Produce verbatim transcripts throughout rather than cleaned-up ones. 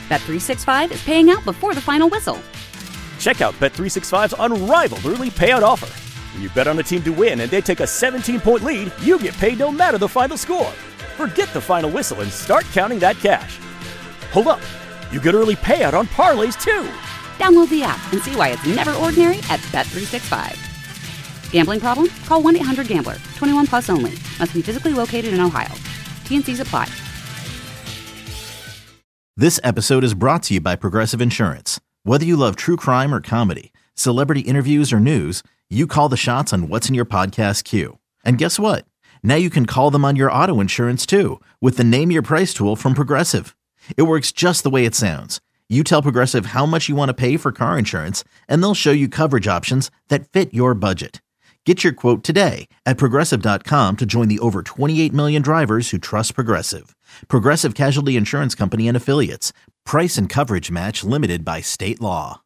Bet three sixty-five is paying out before the final whistle. Check out Bet three sixty-five's unrivaled early payout offer. When you bet on a team to win and they take a seventeen-point lead, you get paid no matter the final score. Forget the final whistle and start counting that cash. Hold up. You get early payout on parlays, too. Download the app and see why it's never ordinary at Bet three sixty-five. Gambling problem? Call one eight hundred gambler. twenty-one plus only. Must be physically located in Ohio. T N Cs apply. This episode is brought to you by Progressive Insurance. Whether you love true crime or comedy, celebrity interviews or news, you call the shots on what's in your podcast queue. And guess what? Now you can call them on your auto insurance too with the Name Your Price tool from Progressive. It works just the way it sounds. You tell Progressive how much you want to pay for car insurance, and they'll show you coverage options that fit your budget. Get your quote today at Progressive dot com to join the over twenty-eight million drivers who trust Progressive. Progressive Casualty Insurance Company and Affiliates. Price and coverage match limited by state law.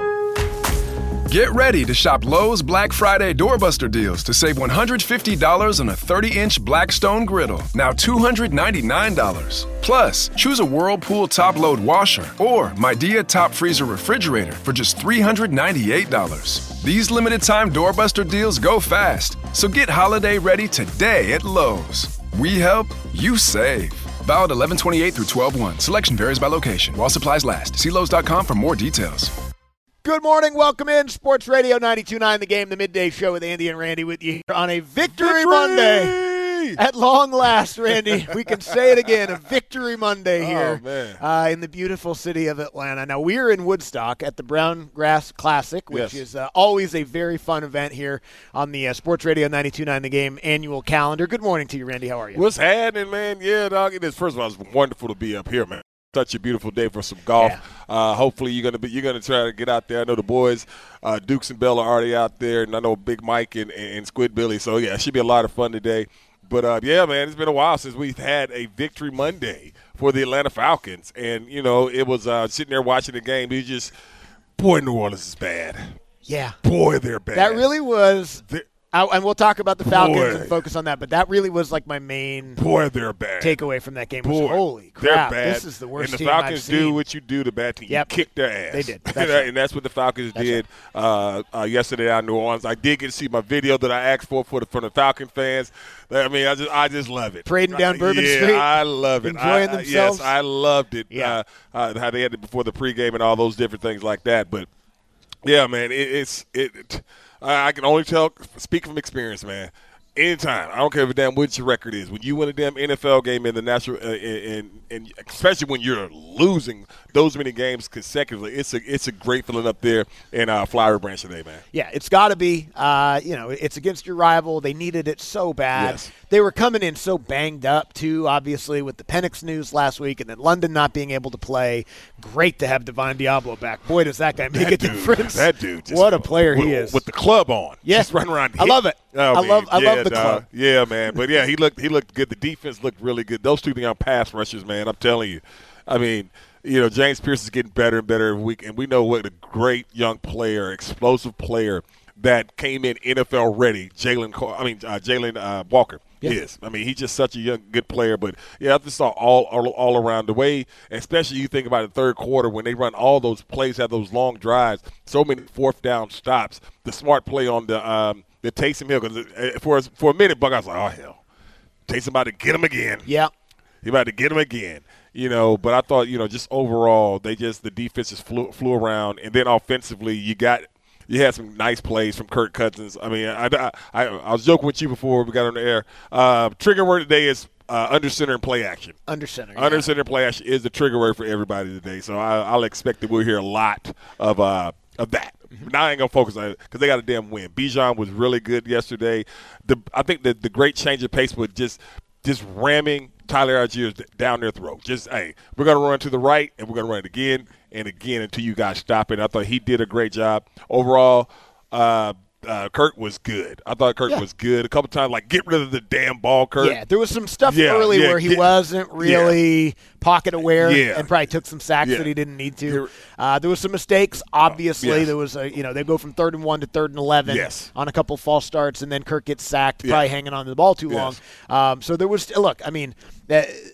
Get ready to shop Lowe's Black Friday Doorbuster deals to save one hundred fifty dollars on a thirty-inch Blackstone griddle, now two hundred ninety-nine dollars. Plus, choose a Whirlpool top-load washer or Midea top freezer refrigerator for just three hundred ninety-eight dollars. These limited-time Doorbuster deals go fast, so get holiday ready today at Lowe's. We help, you save. Valid eleven twenty-eight through twelve one. Selection varies by location. While supplies last. See Lowe's dot com for more details. Good morning. Welcome in. Sports Radio ninety-two point nine The Game, the midday show with Andy and Randy with you on a Victory, Victory! Monday. At long last, Randy, we can say it again, a Victory Monday here oh, man. Uh, in the beautiful city of Atlanta. Now, we're in Woodstock at the Brown Grass Classic, which yes. is uh, always a very fun event here on the uh, Sports Radio ninety-two point nine The Game annual calendar. Good morning to you, Randy. How are you? What's happening, man? Yeah, dog. It is, first of all, it's wonderful to be up here, man. Such a beautiful day for some golf. Yeah. Uh, hopefully you're gonna be you're gonna try to get out there. I know the boys, uh, Dukes and Bell are already out there, and I know Big Mike and, and Squid Billy. So yeah, it should be a lot of fun today. But uh, yeah, man, it's been a while since we've had a Victory Monday for the Atlanta Falcons, and you know it was uh, sitting there watching the game. You just, boy, New Orleans is bad. Yeah, boy, they're bad. That really was. They're, I, and we'll talk about the Falcons boy. and focus on that, but that really was like my main boy, they're bad. takeaway from that game. Was, boy, holy crap, they're bad. This is the worst and the team Falcons I've seen. do what you do to bad team. Yep. You kick their ass. They did. That's and, right. and that's what the Falcons that's did right. uh, uh, yesterday out in New Orleans. I did get to see my video that I asked for for the, from the Falcon fans. I mean, I just I just love it. Parading down Bourbon yeah, Street. I love it. Enjoying I, themselves. Yes, I loved it. Yeah. Uh, uh, how they had it before the pregame and all those different things like that. But, yeah, man, it, it's it, – it, I can only tell – speak from experience, man. Anytime, I don't care if a damn what your record is. When you win a damn N F L game in the national, uh, and and especially when you're losing those many games consecutively, it's a it's a great feeling up there in uh, Flowery Branch today, man. Yeah, it's got to be. Uh, you know, it's against your rival. They needed it so bad. Yes. They were coming in so banged up too. Obviously, with the Penix news last week, and then London not being able to play. Great to have Divine Diablo back. Boy, does that guy make that a dude, difference! That dude, just, what a player with, he is with the club on. Yeah, just running around. I love it. Oh, I man. love. I yeah, love the dog. club. Yeah, man. But yeah, he looked. He looked good. The defense looked really good. Those two young pass rushers, man. I'm telling you. I mean, you know, James Pierce is getting better and better every week, and we know what a great young player, explosive player that came in N F L ready. Jalen. I mean, uh, Jalen uh, Walker. Yeah. Is. I mean, he's just such a young, good player. But, yeah, I just saw all, all all around the way, especially you think about the third quarter when they run all those plays, have those long drives, so many fourth down stops. The smart play on the um, the Taysom Hill. Because for, for a minute, Buck, I was like, oh, hell. Taysom about to get him again. Yeah. He about to get him again. You know, but I thought, you know, just overall, they just, the defense just flew, flew around. And then offensively, you got – you had some nice plays from Kirk Cousins. I mean, I, I, I, I was joking with you before we got on the air. Uh, trigger word today is uh, under center and play action. Under center. Yeah. Under center and play action is the trigger word for everybody today. So I, I'll expect that we'll hear a lot of uh, of that. Mm-hmm. Now I ain't going to focus on it because they got a damn win. Bijan was really good yesterday. The I think that the great change of pace was just just ramming Tyler Algier down their throat. Just, hey, we're going to run to the right, and we're going to run it again and again until you guys stop it. I thought he did a great job. Overall, uh, uh, Kirk was good. I thought Kirk yeah. was good. A couple times, like, get rid of the damn ball, Kirk. Yeah, there was some stuff yeah, early yeah, where he get, wasn't really yeah. pocket aware yeah. and probably took some sacks yeah. that he didn't need to. Uh, there was some mistakes. Obviously, yes. there was a you know they go from third and one to third and eleven yes. on a couple false starts, and then Kirk gets sacked, yeah. probably hanging on to the ball too yes. long. Um, so there was look. I mean. Uh,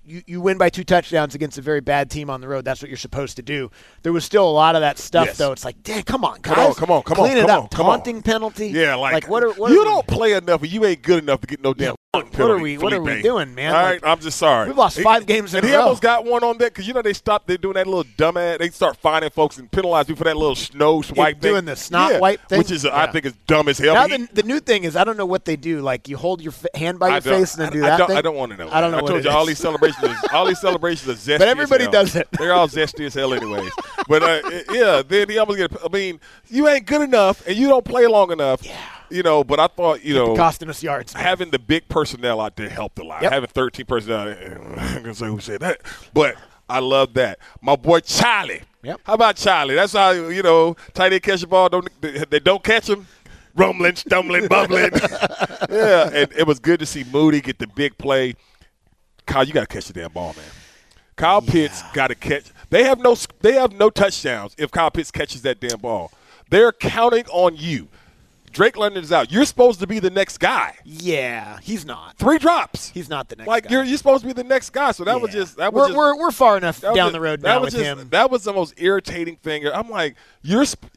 you, you win by two touchdowns against a very bad team on the road. That's what you're supposed to do. There was still a lot of that stuff, yes. though. It's like, dang, come on, guys. Come on, come on, come Clean on. it come up. on, come Taunting on. penalty. Yeah, like, like what are, what you are don't play enough, and you ain't good enough to get no damn penalty. What are we? What are we Felipe. doing, man? All Like, right, I'm just sorry. We've lost five he, games in and a he row. almost got one on that because you know they stopped. They're doing that little dumbass. They start finding folks and penalizing you for that little snow swipe Yeah, thing. doing the snot yeah, wipe thing? which is uh, Yeah. I think is dumb as hell. Now He- the, the new thing is, I don't know what they do. Like you hold your f- hand by your I don't- face and then I, do I that don't, thing. I don't want to know. I don't know I what told it you all is. these celebrations. Is, all these celebrations are zesty. But as everybody hell. does it. They're all zesty as hell, anyways. But uh, yeah, then he almost get. I mean, you ain't good enough, and you don't play long enough. Yeah. You know, but I thought you know Costing us yards. man. having the big personnel out there helped a lot. Yep. Having thirteen personnel, I'm gonna say who said that, but I love that. My boy Charlie. Yep. How about Charlie? That's how you know tight end catch the ball. Don't they, they don't catch him? Rumbling, stumbling, bubbling. Yeah, and it was good to see Moody get the big play. Kyle, you got to catch the damn ball, man. Kyle Yeah. Pitts got to catch. They have no. They have no touchdowns if Kyle Pitts catches that damn ball. They're counting on you. Drake London is out. You're supposed to be the next guy. Yeah, he's not. Three drops. He's not the next Like guy. you're you're supposed to be the next guy. So that was Yeah. just that was we're, just, we're we're far enough that was down just- the road that now was with just, him. That was the most irritating thing. I'm like, you're sp-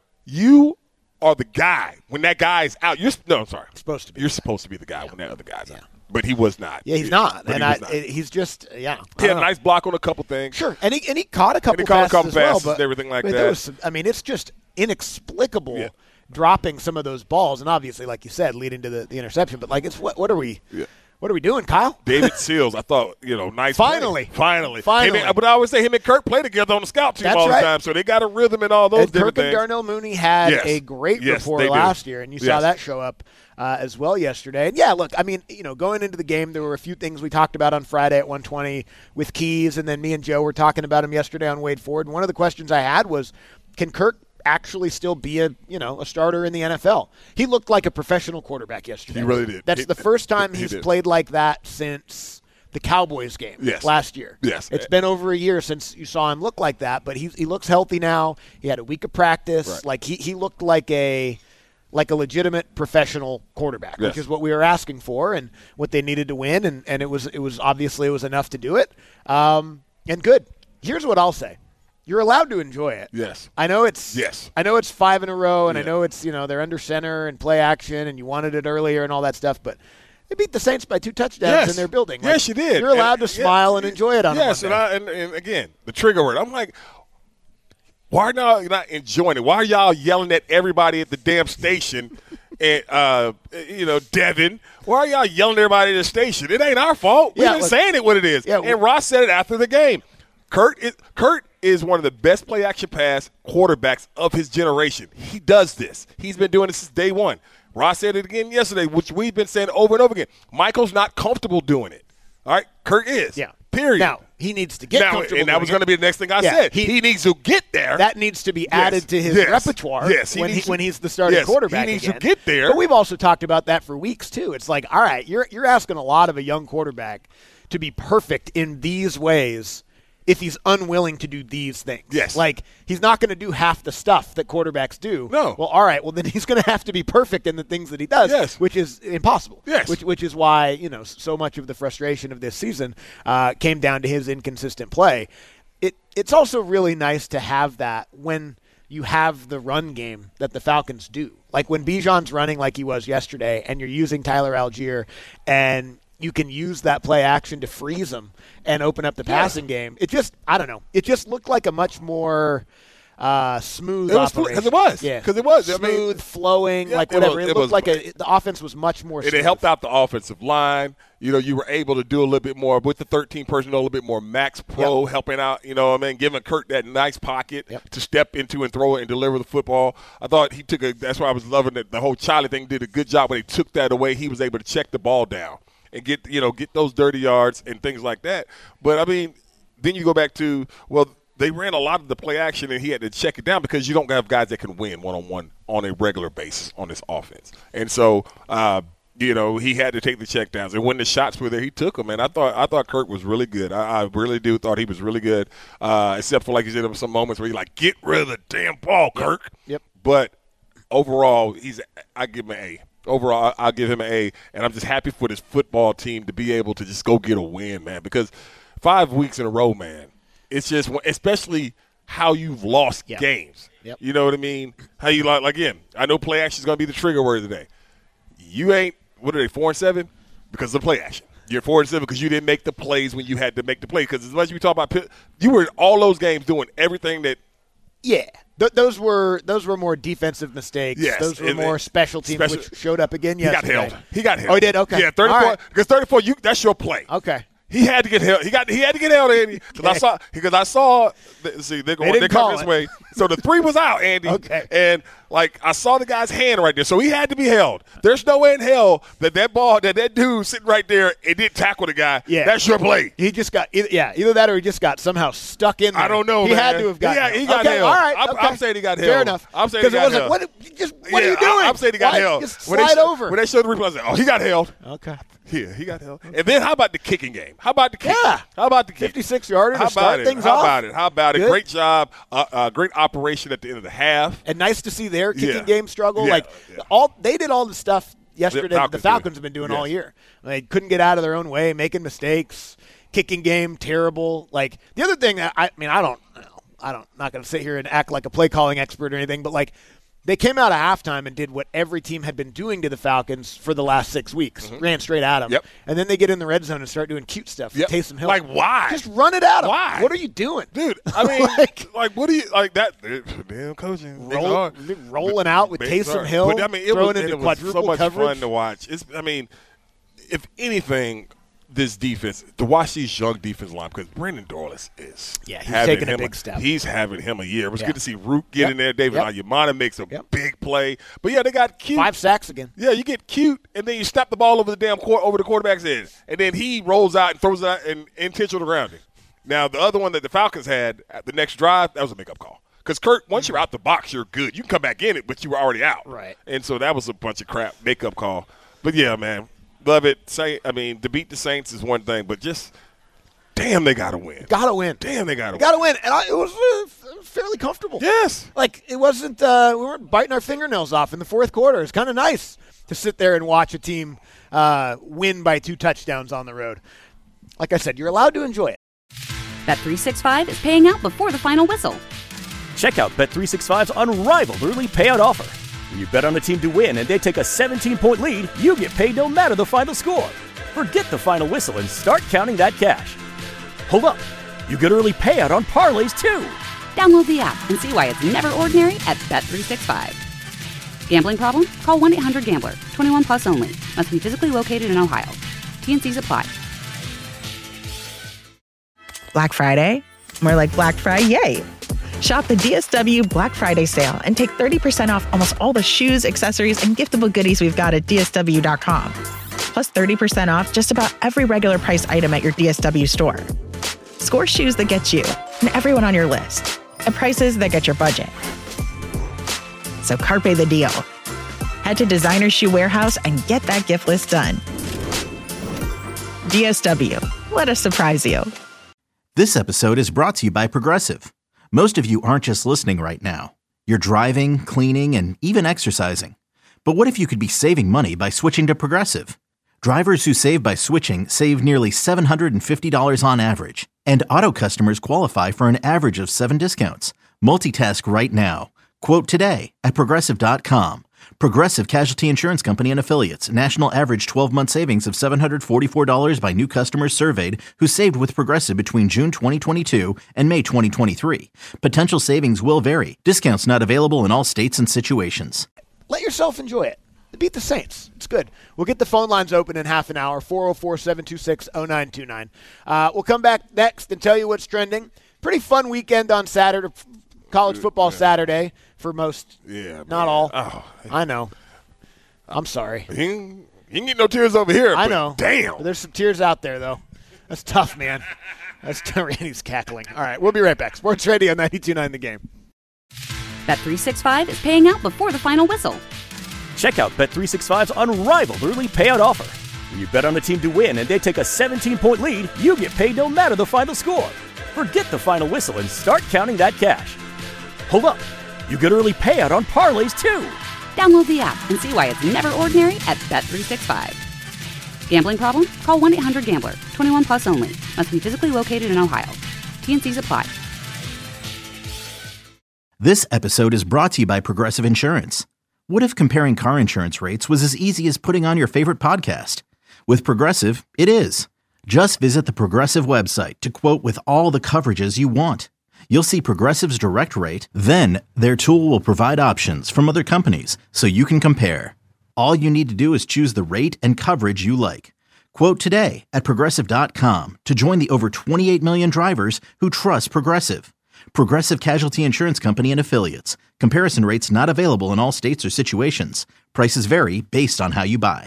you are the guy when that guy is out. You're sp- no, I'm sorry. Supposed to be You're the guy. supposed to be the guy when that other guy's Yeah. out. But he was not. Yeah, he's not, But and he I, was not. it- he's just yeah. I He had don't a know. nice block on a couple things. Sure, and he and he caught a couple he caught a passes couple as well, passes but and everything like but that. there was some- I mean, it's just inexplicable Yeah. dropping some of those balls, and obviously, like you said, leading to the, the interception. But like, it's what what are we? Yeah. What are we doing, Kyle? David Seals, I thought, you know, nice. Finally. play. Finally. Finally. Him and- but I always say him and Kirk play together on the scout team That's all right. the time, so they got a rhythm and all those And different Kirk and things. Darnell Mooney had Yes. a great Yes, rapport they do. last year, and you saw Yes. that show up uh, as well yesterday. And yeah, look, I mean, you know, going into the game, there were a few things we talked about on Friday at one twenty with Keys, and then me and Joe were talking about him yesterday on Wade Ford. And one of the questions I had was, can Kirk actually still be a you know a starter in the N F L? He looked like a professional quarterback yesterday. He really did. That's He- the first time he he's did. played like that since the Cowboys game Yes. last year. Yes. It's been over a year since you saw him look like that, but he he looks healthy now. He had a week of practice. Right. Like he, he looked like a like a legitimate professional quarterback, Yes. which is what we were asking for and what they needed to win, and, and it was it was obviously it was enough to do it. Um, and good. Here's what I'll say. You're allowed to enjoy it. Yes. I know it's Yes. I know it's five in a row, and I Yeah. know it's you know they're under center and play action, and you wanted it earlier and all that stuff, but they beat the Saints by two touchdowns Yes. in their building. Like, Yes, you did. You're allowed And- to smile yeah, and enjoy it on yes, a and, Monday. I, and, and again, the trigger word. I'm like, why are y'all not enjoying it? Why are y'all yelling at everybody at the damn station? And uh, you know, Devin, why are y'all yelling at everybody at the station? It ain't our fault. We've Yeah, been look- saying it what it is. Yeah, and Ross said it after the game. Kurt is Kurt is one of the best play action pass quarterbacks of his generation. He does this. He's been doing this since day one. Ross said it again yesterday, which we've been saying over and over again. Michael's not comfortable doing it. All right, Kurt is. Yeah. Period. Now he needs to get Now, comfortable. and that doing was it. going to be the next thing I Yeah, said. he- He, needs to get there. That needs to be Yes, added to his yes, repertoire yes, he when, he, needs to- when he's the starting yes, he quarterback needs to again. get there. But we've also talked about that for weeks, too. It's like, all right, you're you're asking a lot of a young quarterback to be perfect in these ways if he's unwilling to do these things. Yes. Like, he's not going to do half the stuff that quarterbacks do. No. Well, all right, well, then he's going to have to be perfect in the things that he does, Yes. which is impossible. Yes. Which, which is why, you know, so much of the frustration of this season uh, came down to his inconsistent play. It It's also really nice to have that when you have the run game that the Falcons do. Like when Bijan's running like he was yesterday and you're using Tyler Algier and you can use that play action to freeze him and open up the passing game. It just, I don't know, it just looked like a much more uh, smooth It was fl- operation. 'cause it was. Yeah. 'Cause it was. I Smooth, mean, flowing, yeah, like it whatever. was- It, it looked was- like a, the offense was much more and smooth. it helped out the offensive line. You know, you were able to do a little bit more with the thirteen personnel, a little bit more max pro Yep. helping out, you know what I mean, giving Kurt that nice pocket Yep. to step into and throw it and deliver the football. I thought he took a – that's why I was loving it. The whole Charlie thing did a good job when he took that away. He was able to check the ball down and get, you know, get those dirty yards and things like that. But, I mean, then you go back to, well, they ran a lot of the play action and he had to check it down because you don't have guys that can win one-on-one on a regular basis on this offense. And so, uh, you know, he had to take the checkdowns. And when the shots were there, he took them. And I thought I thought Kurt was really good. I, I really do thought he was really good, uh, except for, like you said, there were some moments where you're like, get rid of the damn ball, Kirk. Yep. But overall, he's I give him an A. Overall, I- I'll give him an A. And I'm just happy for this football team to be able to just go get a win, man, because – five weeks in a row, man, it's just – especially how you've lost yep. games. Yep. You know what I mean? How you like – again, I know play action is going to be the trigger word today. You ain't – what are they, four and seven? Because of the play action. You're four and seven because you didn't make the plays when you had to make the play. Because as much as we talk about – you were in all those games doing everything that – Yeah. Th- those were those were more defensive mistakes. Yes. Those were and, more special teams, special, which showed up again he yesterday. He got held. He got held. Oh, he did? Okay. Yeah, thirty-four. All right. Because thirty-four, you, that's your play. Okay. He had to get held. He got. He had to get held, Andy. Because Okay. I saw. Because I saw. See, they're going. They They didn't call come this it. way. So the three was out, Andy. Okay. And like I saw the guy's hand right there, so he had to be held. There's no way in hell that that ball, that that dude sitting right there, and didn't tackle the guy. Yeah. That's your play. He just got either, yeah, either that or he just got somehow stuck in there. I don't know. He man. had to have gotten. Yeah, he got okay, held. All right. I'm, okay. I'm saying he got held. Fair enough. I'm saying he got it was held. like, what? Just what yeah, are you doing? I, I'm saying he got Why? held. Just when slide they, over. When they showed the replay, I was like, oh, he got held. Okay. Yeah, he got held. And then how about the kicking game? How about the kick? Yeah. How about the kick? fifty-six yarder How to start about it? things How off. about it? How about it? Good. Great job. Uh, uh, great operation at the end of the half. And nice to see their kicking Yeah. game struggle. Yeah, Like yeah. all they did all the stuff yesterday that the Falcons Falcons did. have been doing Yes. all year. They couldn't get out of their own way, making mistakes. Kicking game terrible. Like the other thing, that I, I mean, I don't, I don't, not going to sit here and act like a play calling expert or anything, but like they came out of halftime and did what every team had been doing to the Falcons for the last six weeks. Mm-hmm. Ran straight at them. Yep. And then they get in the red zone and start doing cute stuff. Yep. Taysom Hill. Like, why? Just run it at them. Why? What are you doing? Dude, I mean, Like- like, what do you, like that, damn coaching. They Roll, are- rolling out with They Taysom are. Hill, But, I mean, it throwing was, into it was quadruple so much coverage. fun to watch. It's, I mean, if anything, this defense, to watch these young defense line, because Brandon Dorlus is Yeah, he's having taking a him big step. He's having him a year. It was Yeah. good to see Root get Yep. in there. David Yep. Ayumana makes a Yep. big play. But, yeah, they got cute. Five sacks again. Yeah, you get cute, and then you snap the ball over the damn court, over the quarterback's head, and then he rolls out and throws it out and intentional grounding. Now, the other one that the Falcons had at the next drive, that was a makeup call. Because, Kurt, once you're out the box, you're good. You can come back in it, but you were already out. Right. And so that was a bunch of crap, makeup call. But, yeah, man, love it. Say, I mean, to beat the Saints is one thing, but just, damn, they got to win. Got to win. Damn, they got to win. Got to win. And I, it was uh, fairly comfortable. Yes. Like, it wasn't, uh, we weren't biting our fingernails off in the fourth quarter. It's kind of nice to sit there and watch a team uh, win by two touchdowns on the road. Like I said, you're allowed to enjoy it. Bet three sixty-five is paying out before the final whistle. Check out Bet three sixty-five's unrivaled early payout offer. When you bet on a team to win and they take a seventeen-point lead, you get paid no matter the final score. Forget the final whistle and start counting that cash. Hold up. You get early payout on parlays, too. Download the app and see why it's never ordinary at Bet three sixty-five. Gambling problem? Call one eight hundred gambler. twenty-one plus only. Must be physically located in Ohio. T N Cs apply. Black Friday? More like Black Friday, yay! Shop the D S W Black Friday sale and take thirty percent off almost all the shoes, accessories, and giftable goodies we've got at D S W dot com. Plus thirty percent off just about every regular price item at your D S W store. Score shoes that get you and everyone on your list at prices that get your budget. So carpe the deal. Head to Designer Shoe Warehouse and get that gift list done. D S W. Let us surprise you. This episode is brought to you by Progressive. Most of you aren't just listening right now. You're driving, cleaning, and even exercising. But what if you could be saving money by switching to Progressive? Drivers who save by switching save nearly seven hundred fifty dollars on average. And auto customers qualify for an average of seven discounts. Multitask right now. Quote today at Progressive dot com. Progressive Casualty Insurance Company and Affiliates. National average twelve-month savings of seven hundred forty-four dollars by new customers surveyed who saved with Progressive between June twenty twenty-two and May twenty twenty-three. Potential savings will vary. Discounts not available in all states and situations. Let yourself enjoy it. Beat the Saints. It's good. We'll get the phone lines open in half an hour, four oh four, seven two six, oh nine two nine. Uh, we'll come back next and tell you what's trending. Pretty fun weekend on Saturday, college football Saturday for most, Yeah, not man. all. Oh. I know. I'm sorry. He ain't, he ain't get no tears over here. I but know. Damn. There's some tears out there, though. That's tough, man. That's Randy's cackling. All right, we'll be right back. Sports Radio ninety-two point nine The Game. Bet three sixty-five is paying out before the final whistle. Check out Bet three sixty-five's unrivaled early payout offer. When you bet on a team to win and they take a seventeen-point lead, you get paid no matter the final score. Forget the final whistle and start counting that cash. Hold up. You get early payout on parlays, too. Download the app and see why it's never ordinary at Bet three sixty-five. Gambling problem? Call one eight hundred gambler. twenty-one plus only. Must be physically located in Ohio. T N Cs apply. This episode is brought to you by Progressive Insurance. What if comparing car insurance rates was as easy as putting on your favorite podcast? With Progressive, it is. Just visit the Progressive website to quote with all the coverages you want. You'll see Progressive's direct rate, then their tool will provide options from other companies so you can compare. All you need to do is choose the rate and coverage you like. Quote today at Progressive dot com to join the over twenty-eight million drivers who trust Progressive. Progressive Casualty Insurance Company and Affiliates. Comparison rates not available in all states or situations. Prices vary based on how you buy.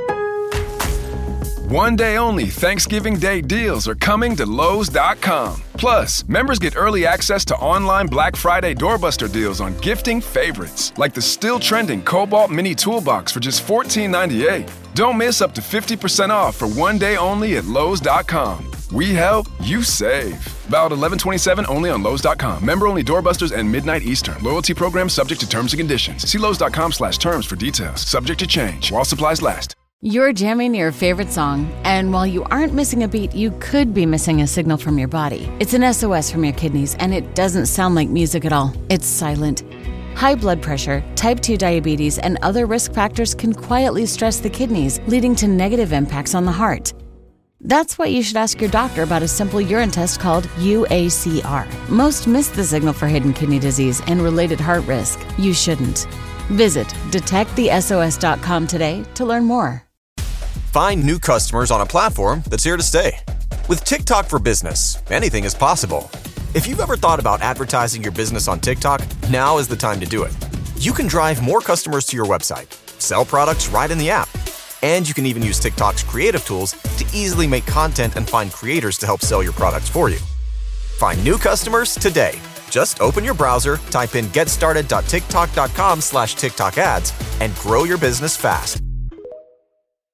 One day only Thanksgiving Day deals are coming to Lowe's dot com. Plus, members get early access to online Black Friday doorbuster deals on gifting favorites, like the still trending Cobalt Mini Toolbox for just fourteen ninety-eight. Don't miss up to fifty percent off for one day only at Lowe's dot com. We help, you save. Valid eleven twenty-seven only on Lowe's dot com. Member only doorbusters and midnight Eastern. Loyalty program subject to terms and conditions. See Lowe's dot com slash terms for details. Subject to change while supplies last. You're jamming your favorite song, and while you aren't missing a beat, you could be missing a signal from your body. It's an S O S from your kidneys, and it doesn't sound like music at all. It's silent. High blood pressure, type two diabetes, and other risk factors can quietly stress the kidneys, leading to negative impacts on the heart. That's why you should ask your doctor about a simple urine test called U A C R. Most miss the signal for hidden kidney disease and related heart risk. You shouldn't. Visit detect the S O S dot com today to learn more. Find new customers on a platform that's here to stay. With TikTok for Business, anything is possible. If you've ever thought about advertising your business on TikTok, now is the time to do it. You can drive more customers to your website, sell products right in the app, and you can even use TikTok's creative tools to easily make content and find creators to help sell your products for you. Find new customers today. Just open your browser, type in getstarted dot tiktok dot com slash TikTok ads, and grow your business fast.